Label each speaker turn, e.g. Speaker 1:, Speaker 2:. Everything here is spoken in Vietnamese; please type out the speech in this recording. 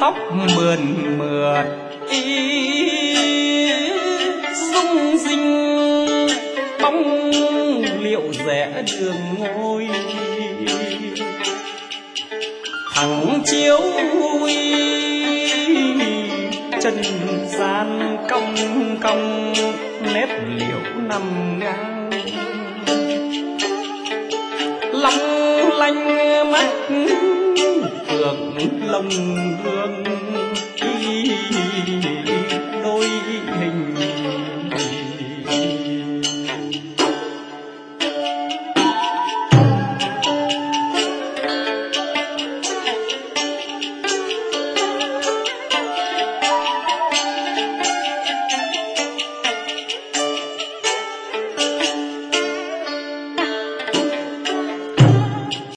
Speaker 1: tóc mượt mượt rung rinh bóng liệu rẽ đường ngôi thẳng chiếu uy chân gian cong cong nét liễu nằm ngang long lanh mắt phượng lồng hương